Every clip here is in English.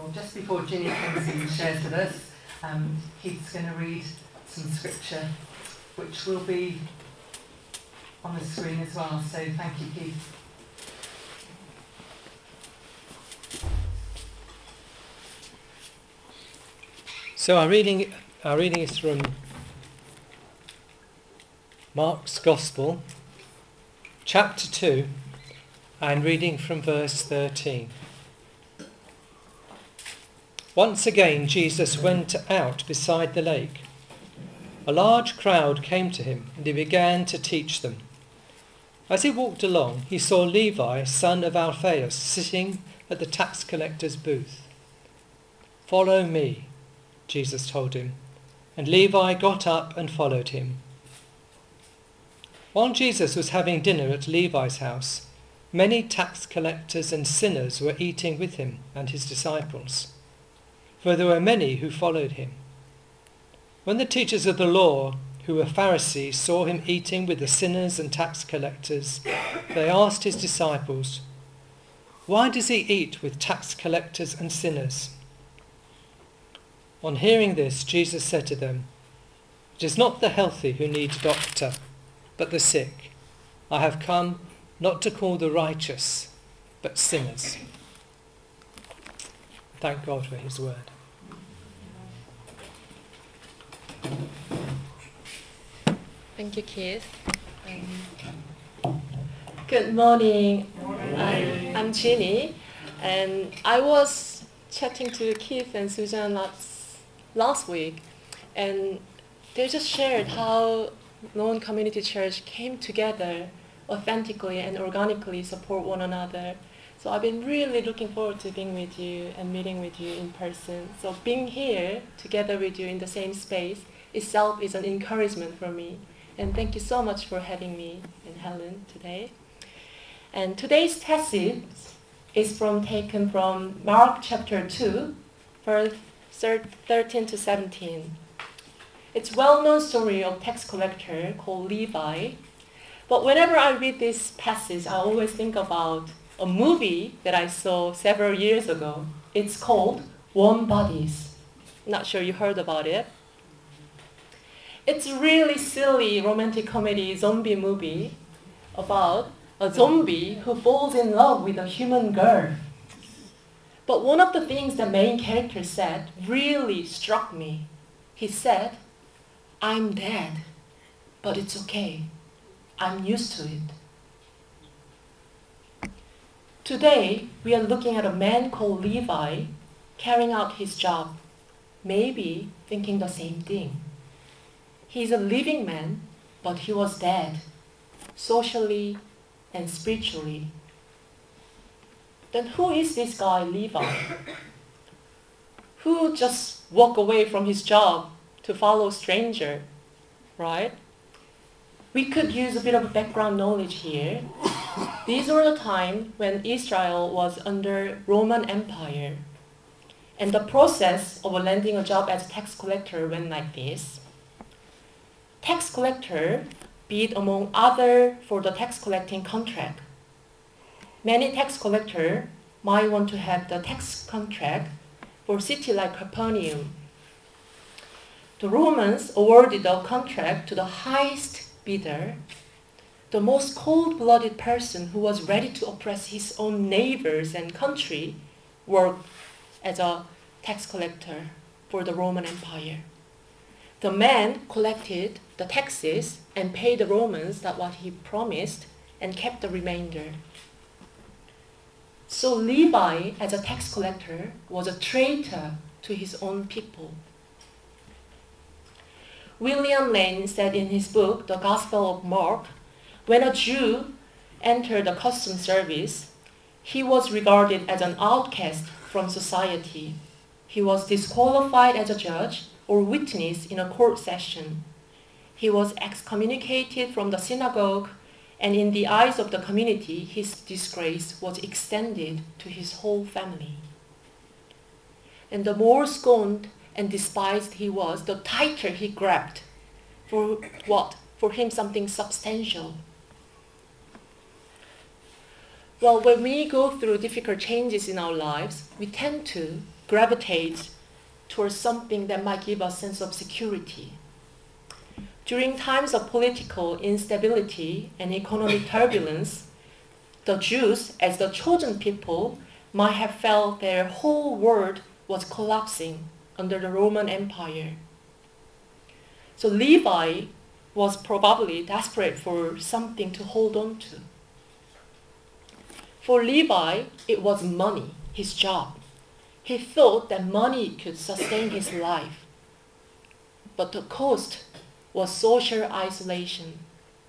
Well, just before Ginny comes in and shares with us, Keith's going to read some scripture, which will be on the screen as well. So thank you, Keith. So our reading is from Mark's Gospel, chapter 2, and reading from verse 13. Once again Jesus went out beside the lake. A large crowd came to him, and he began to teach them. As he walked along, he saw Levi, son of Alphaeus, sitting at the tax collector's booth. "Follow me," Jesus told him, and Levi got up and followed him. While Jesus was having dinner at Levi's house, many tax collectors and sinners were eating with him and his disciples, for there were many who followed him. When the teachers of the law, who were Pharisees, saw him eating with the sinners and tax collectors, they asked his disciples, "Why does he eat with tax collectors and sinners?" On hearing this, Jesus said to them, "It is not the healthy who need a doctor, but the sick. I have come not to call the righteous, but sinners." Thank God for his word. Thank you, Keith. Good morning. I'm Ginny, and I was chatting to Keith and Susan last week, and they just shared how Lone Community Church came together authentically and organically support one another. So I've been really looking forward to being with you and meeting with you in person. So being here together with you in the same space itself is an encouragement for me. And thank you so much for having me and Helen today. And today's passage is taken from Mark chapter 2, verse 13 to 17. It's a well-known story of tax collector called Levi. But whenever I read this passage, I always think about a movie that I saw several years ago. It's called Warm Bodies. Not sure you heard about it. It's a really silly romantic comedy zombie movie about a zombie who falls in love with a human girl. But one of the things the main character said really struck me. He said, "I'm dead, but it's okay. I'm used to it." Today, we are looking at a man called Levi carrying out his job, maybe thinking the same thing. He's a living man, but he was dead, socially and spiritually. Then who is this guy, Levi? Who just walk away from his job to follow a stranger, right? We could use a bit of background knowledge here. These were the time when Israel was under Roman Empire. And the process of landing a job as a tax collector went like this. Tax collector bid among other for the tax collecting contract. Many tax collectors might want to have the tax contract for a city like Capernaum. The Romans awarded the contract to the highest bidder, the most cold-blooded person who was ready to oppress his own neighbors and country, worked as a tax collector for the Roman Empire. The man collected the taxes and paid the Romans that what he promised and kept the remainder. So Levi, as a tax collector, was a traitor to his own people. William Lane said in his book, The Gospel of Mark, when a Jew entered the customs service, he was regarded as an outcast from society. He was disqualified as a judge or witness in a court session. He was excommunicated from the synagogue, and in the eyes of the community, his disgrace was extended to his whole family. And the more scorned and despised he was, the tighter he grabbed for what? For him something substantial. Well, when we go through difficult changes in our lives, we tend to gravitate towards something that might give us a sense of security. During times of political instability and economic turbulence, the Jews, as the chosen people, might have felt their whole world was collapsing under the Roman Empire. So Levi was probably desperate for something to hold on to. For Levi, it was money, his job. He thought that money could sustain his life. But the cost was social isolation.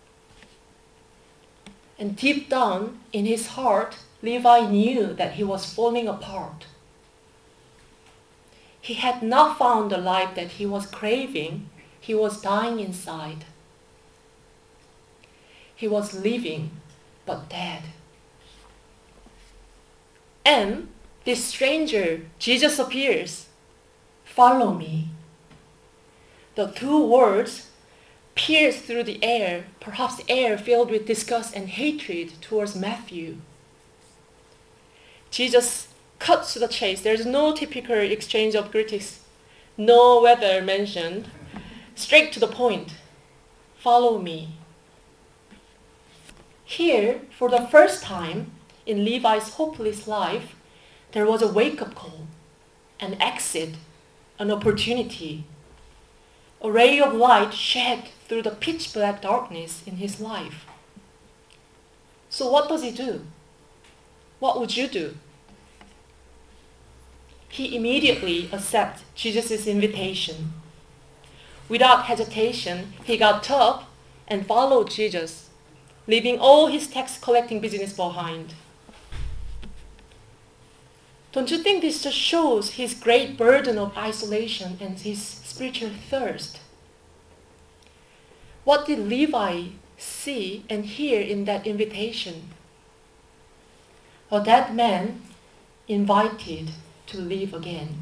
And deep down in his heart, Levi knew that he was falling apart. He had not found the life that he was craving. He was dying inside. He was living, but dead. And this stranger, Jesus, appears. Follow me. The two words pierce through the air, perhaps air filled with disgust and hatred towards Matthew. Jesus cuts to the chase. There's no typical exchange of greetings, no weather mentioned. Straight to the point. Follow me. Here, for the first time in Levi's hopeless life, there was a wake-up call, an exit, an opportunity. A ray of light shed through the pitch-black darkness in his life. So what does he do? What would you do? He immediately accepts Jesus' invitation. Without hesitation, he got up and followed Jesus, leaving all his tax-collecting business behind. Don't you think this just shows his great burden of isolation and his spiritual thirst? What did Levi see and hear in that invitation? A dead man invited to live again.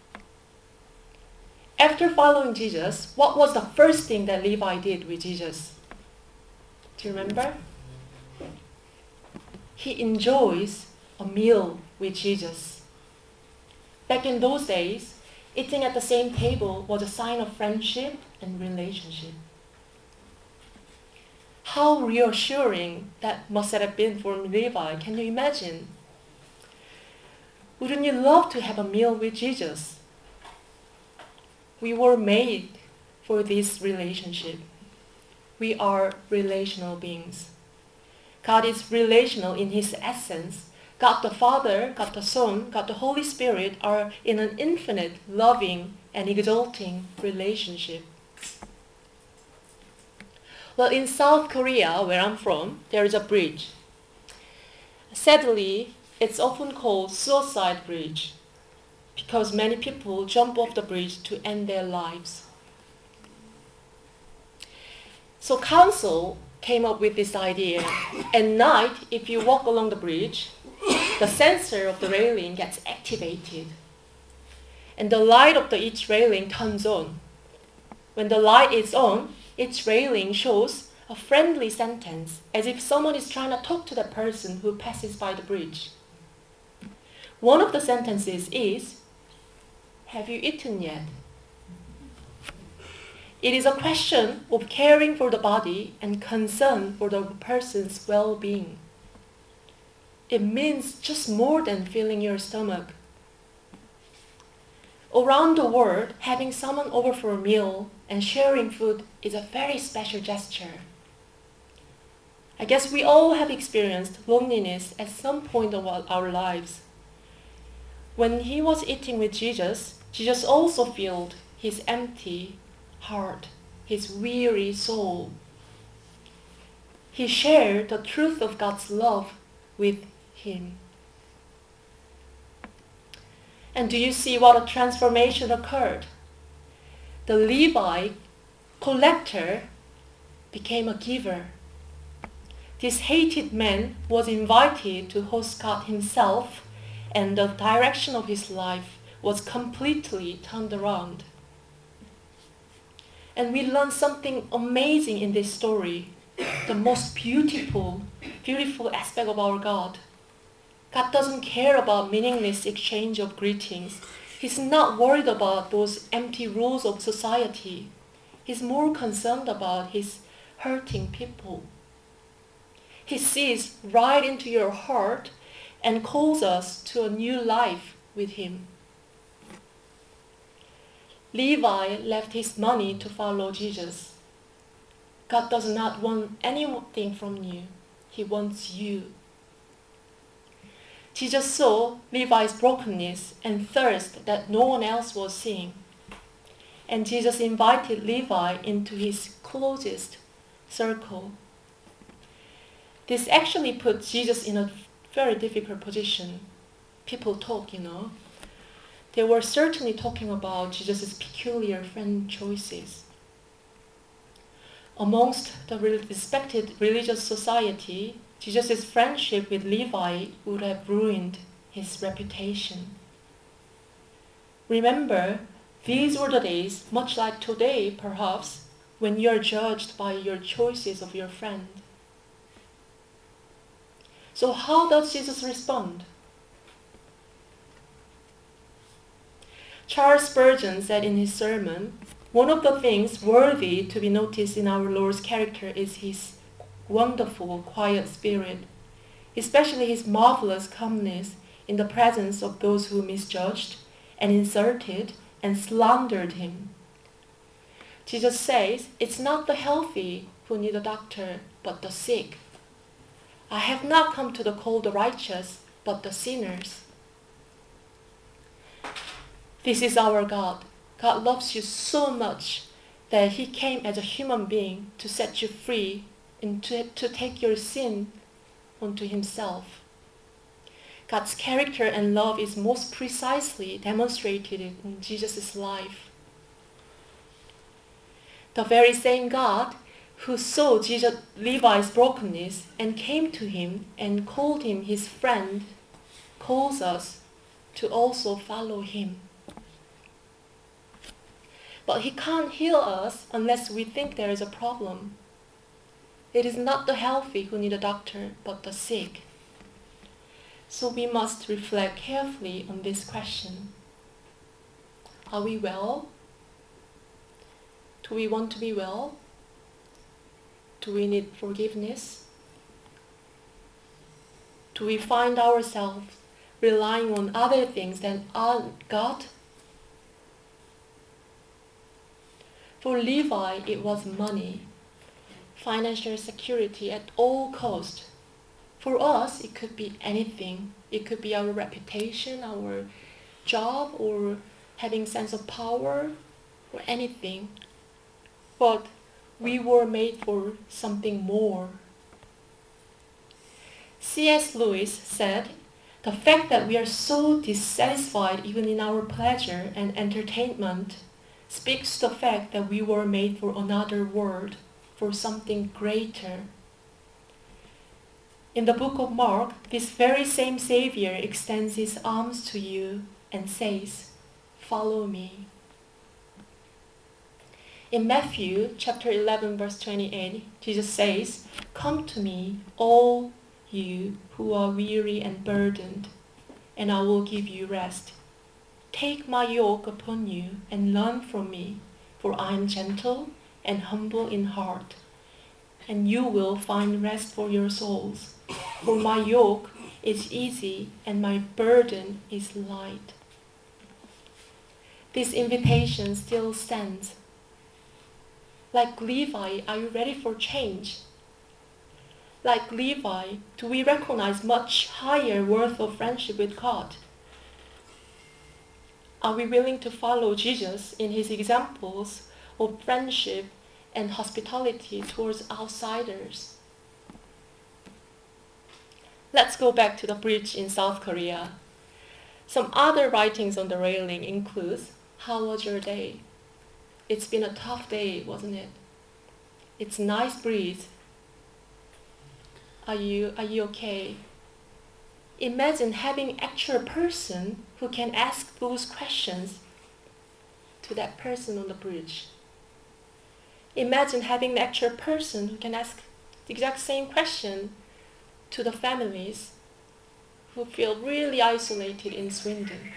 After following Jesus, what was the first thing that Levi did with Jesus? Do you remember? He enjoys a meal with Jesus. Back in those days, eating at the same table was a sign of friendship and relationship. How reassuring that must have been for Levi. Can you imagine? Wouldn't you love to have a meal with Jesus? We were made for this relationship. We are relational beings. God is relational in his essence. God the Father, God the Son, God the Holy Spirit are in an infinite, loving, and exalting relationship. Well, in South Korea, where I'm from, there is a bridge. Sadly, it's often called suicide bridge because many people jump off the bridge to end their lives. So council came up with this idea. At night, if you walk along the bridge, the sensor of the railing gets activated. And the light of each railing turns on. When the light is on, each railing shows a friendly sentence, as if someone is trying to talk to the person who passes by the bridge. One of the sentences is, "Have you eaten yet?" It is a question of caring for the body and concern for the person's well-being. It means just more than filling your stomach. Around the world, having someone over for a meal and sharing food is a very special gesture. I guess we all have experienced loneliness at some point of our lives. When he was eating with Jesus, Jesus also filled his empty heart, his weary soul. He shared the truth of God's love with him. And do you see what a transformation occurred? The Levi collector became a giver. This hated man was invited to host God himself, and the direction of his life was completely turned around. And we learn something amazing in this story, the most beautiful aspect of our God. God doesn't care about meaningless exchange of greetings. He's not worried about those empty rules of society. He's more concerned about his hurting people. He sees right into your heart and calls us to a new life with him. Levi left his money to follow Jesus. God does not want anything from you. He wants you. Jesus saw Levi's brokenness and thirst that no one else was seeing. And Jesus invited Levi into his closest circle. This actually put Jesus in a very difficult position. People talk, They were certainly talking about Jesus' peculiar friend choices. Amongst the respected religious society, Jesus' friendship with Levi would have ruined his reputation. Remember, these were the days, much like today perhaps, when you are judged by your choices of your friend. So how does Jesus respond? Charles Spurgeon said in his sermon, one of the things worthy to be noticed in our Lord's character is his wonderful, quiet spirit, especially his marvelous calmness in the presence of those who misjudged and insulted and slandered him. Jesus says, it's not the healthy who need a doctor, but the sick. I have not come to call the righteous, but the sinners. This is our God. God loves you so much that he came as a human being to set you free and to take your sin onto himself. God's character and love is most precisely demonstrated in Jesus' life. The very same God who saw Levi's brokenness and came to him and called him his friend, calls us to also follow him. But he can't heal us unless we think there is a problem. It is not the healthy who need a doctor, but the sick. So we must reflect carefully on this question. Are we well? Do we want to be well? Do we need forgiveness? Do we find ourselves relying on other things than on God? For Levi, it was money, financial security at all cost. For us, it could be anything. It could be our reputation, our job, or having sense of power, or anything. But we were made for something more. C.S. Lewis said, the fact that we are so dissatisfied even in our pleasure and entertainment speaks to the fact that we were made for another world, for something greater. In the book of Mark, this very same Savior extends his arms to you and says, follow me. In Matthew chapter 11, verse 28, Jesus says, come to me, all you who are weary and burdened, and I will give you rest. Take my yoke upon you and learn from me, for I am gentle and humble in heart, and you will find rest for your souls. For my yoke is easy and my burden is light. This invitation still stands. Like Levi, are you ready for change? Like Levi, do we recognize much higher worth of friendship with God? Are we willing to follow Jesus in his examples of friendship and hospitality towards outsiders? Let's go back to the bridge in South Korea. Some other writings on the railing include, how was your day? It's been a tough day, wasn't it? It's a nice breeze. Are you okay? Imagine having an actual person who can ask those questions to that person on the bridge. Imagine having an actual person who can ask the exact same question to the families who feel really isolated in Swindon?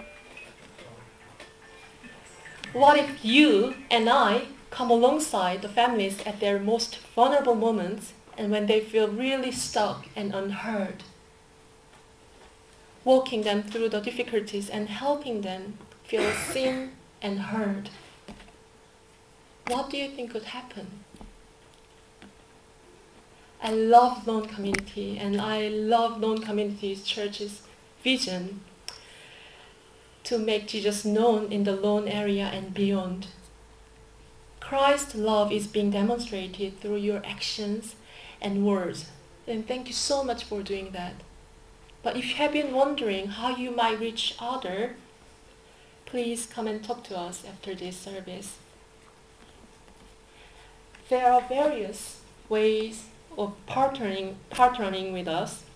What if you and I come alongside the families at their most vulnerable moments and when they feel really stuck and unheard? Walking them through the difficulties and helping them feel seen and heard. What do you think could happen? I love Lone Community, and I love Lone Community Church's vision to make Jesus known in the Lone area and beyond. Christ's love is being demonstrated through your actions and words, and thank you so much for doing that. But if you have been wondering how you might reach others, please come and talk to us after this service. There are various ways of partnering with us.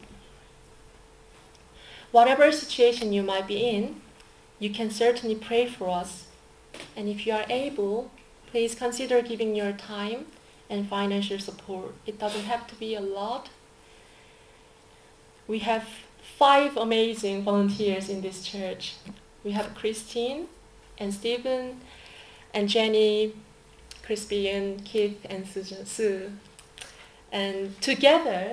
Whatever situation you might be in, you can certainly pray for us. And if you are able, please consider giving your time and financial support. It doesn't have to be a lot. We have 5 amazing volunteers in this church. We have Christine and Stephen and Jenny, Crispian, Keith and Sue. And together,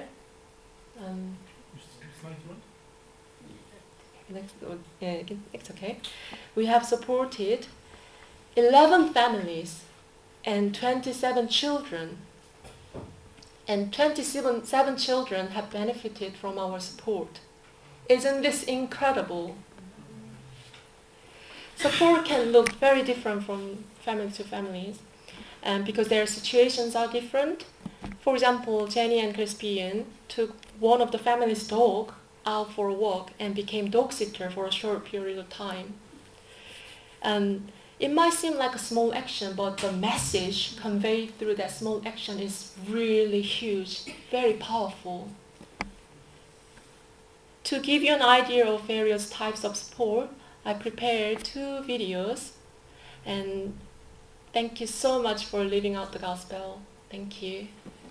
it's okay. We have supported 11 families and 27 children. And 27 children have benefited from our support. Isn't this incredible? Support can look very different from family to families, because their situations are different. For example, Jenny and Crispian took one of the family's dog out for a walk and became dog sitter for a short period of time. It might seem like a small action, but the message conveyed through that small action is really huge, very powerful. To give you an idea of various types of support, I prepared 2 videos, and thank you so much for living out the gospel. Thank you.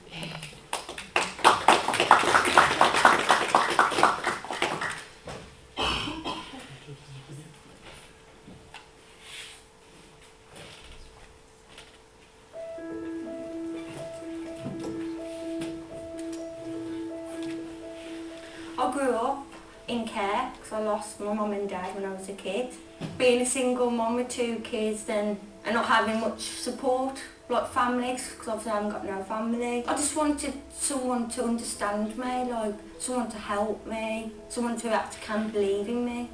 I grew up in care because I lost my mum and dad when I was a kid. Being a single mum with 2 kids and not having much support, like families, because obviously I haven't got no family. I just wanted someone to understand me, like someone to help me, someone who actually can believe in me.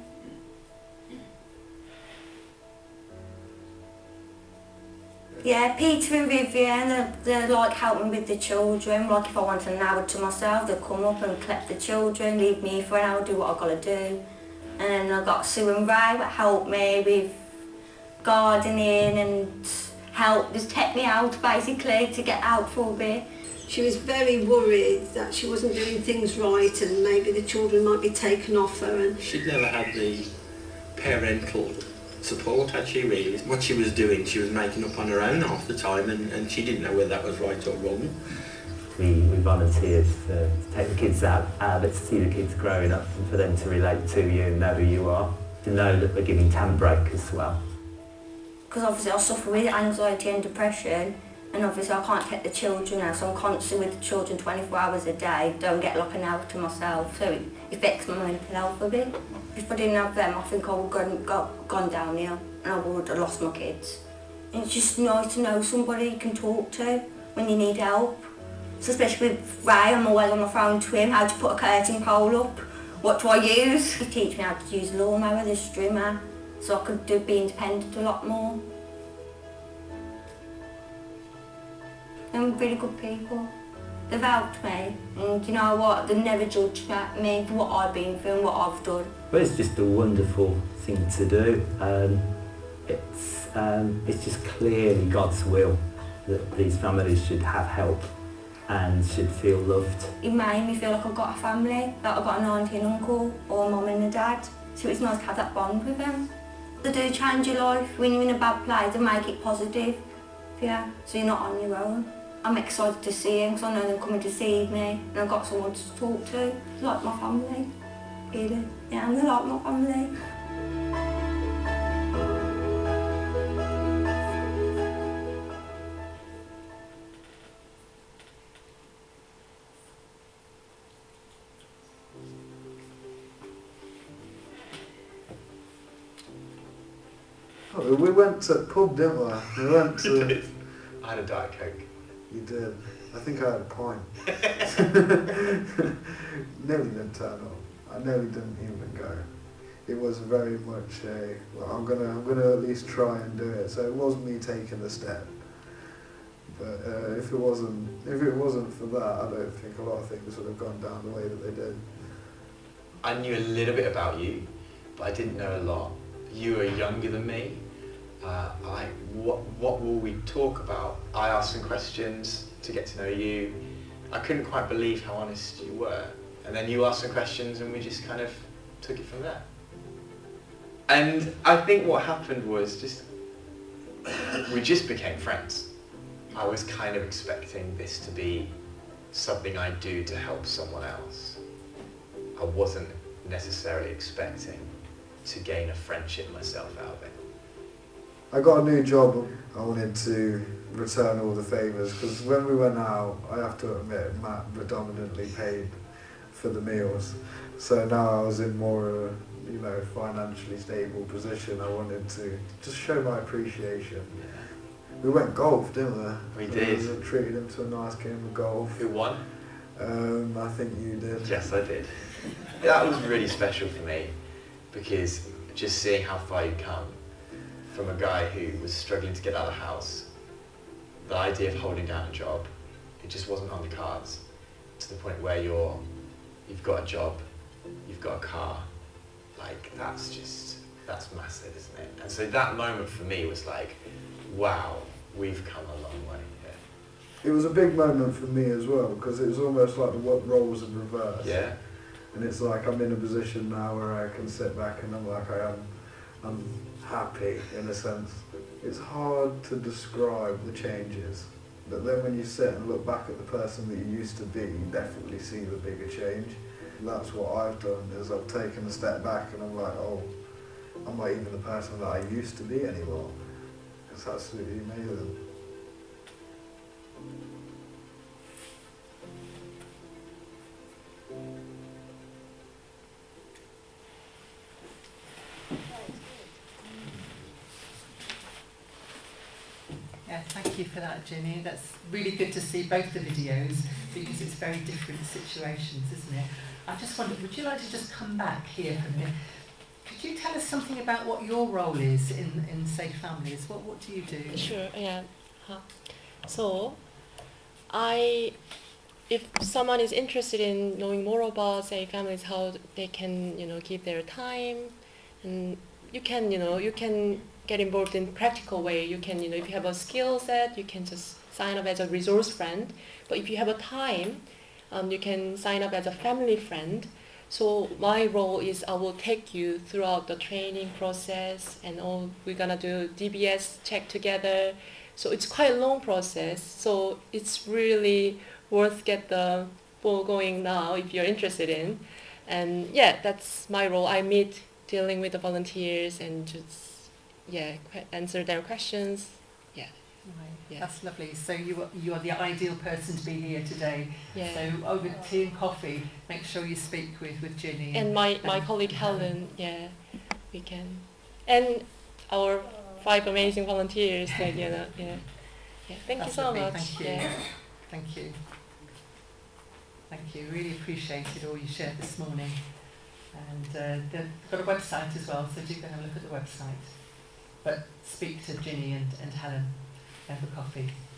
Yeah, Peter and Vivian, they're like helping with the children. Like if I want an hour to myself, they'll come up and collect the children, leave me for an hour, do what I've got to do. And then I've got Sue and Ray that help me with gardening and help, just take me out basically to get out for a bit. She was very worried that she wasn't doing things right and maybe the children might be taken off her. And she'd never had the parental support, had she really? What she was doing, she was making up on her own half the time, and she didn't know whether that was right or wrong. We volunteered to take the kids out, but to see the kids growing up and for them to relate to you and know who you are, to know that we're giving TAM break as well. Because obviously I suffer with anxiety and depression, and obviously I can't take the children out, so I'm constantly with the children 24 hours a day, don't get like an hour to myself, so it affects my mental health a bit. If I didn't have them, I think I would have gone downhill and I would have lost my kids. And it's just nice to know somebody you can talk to when you need help. So especially with Ray, I'm always on my phone to him, how to put a curtain pole up, what do I use? He teach me how to use a lawnmower, the strimmer, so I could be independent a lot more. And really good people. They've helped me, and you know what, they never judged me for what I've been through and what I've done. Well, it's just a wonderful thing to do. It's just clearly God's will that these families should have help and should feel loved. It made me feel like I've got a family, that I've got an auntie and uncle, or a mum and a dad, so it's nice to have that bond with them. They do change your life. When you're in a bad place, they make it positive, yeah, so you're not on your own. I'm excited to see them because I know they're coming to see me and I've got someone to talk to. It's like my family. Really. Yeah, and they're like my family. Oh, we went to the pub, didn't we? We went You to... did. I had a Diet Coke. You did. I think I had a pint. Nearly didn't turn up. I nearly didn't even go. It was very much a, well, I'm gonna at least try and do it. So it was me taking the step. But if it wasn't for that, I don't think a lot of things would have gone down the way that they did. I knew a little bit about you, but I didn't know a lot. You were younger than me. What will we talk about? I asked some questions to get to know you. I couldn't quite believe how honest you were. And then you asked some questions and we just kind of took it from there. And I think what happened was we just became friends. I was kind of expecting this to be something I do to help someone else. I wasn't necessarily expecting to gain a friendship myself out of it. I got a new job. I wanted to return all the favours because when we went out, I have to admit, Matt predominantly paid for the meals. So now I was in more of a, financially stable position. I wanted to just show my appreciation. Yeah. We went golf, didn't we? We did. I treated him to a nice game of golf. Who won? I think you did. Yes, I did. That was really special for me because just seeing how far you'd come from a guy who was struggling to get out of the house, the idea of holding down a job, it just wasn't on the cards, to the point where you've got a job, you've got a car, that's massive, isn't it? And so that moment for me was like, wow, we've come a long way here. It was a big moment for me as well because it was almost like the roles in reverse. Yeah. And it's like I'm in a position now where I can sit back and I'm happy in a sense. It's hard to describe the changes, but then when you sit and look back at the person that you used to be, you definitely see the bigger change. And that's what I've done, is I've taken a step back and I'm like, oh, I'm not even the person that I used to be anymore. It's absolutely amazing. Yeah, thank you for that, Ginny. That's really good to see both the videos because it's very different situations, isn't it? I just wondered, would you like to just come back here for a minute? Could you tell us something about what your role is in Safe Families? What do you do? Sure, yeah. So, if someone is interested in knowing more about Safe Families, how they can, give their time, and you can get involved in practical way. You can, if you have a skill set, you can just sign up as a resource friend. But if you have a time, you can sign up as a family friend. So my role is I will take you throughout the training process and all. We're gonna do DBS check together. So it's quite a long process. So it's really worth get the ball going now if you're interested in. And yeah, that's my role. I meet dealing with the volunteers and just answer their questions. Yeah. Right. Yeah. That's lovely. So you are the ideal person to be here today. Yeah. So over tea and coffee, make sure you speak with Ginny. And my colleague Helen, we can. And our 5 amazing volunteers, Thank That's you so lovely. much. Thank you. Yeah. Thank you. Thank you. Really appreciated all you shared this morning. And they've got a website as well, so do go and have a look at the website. But speak to Ginny and Helen over coffee.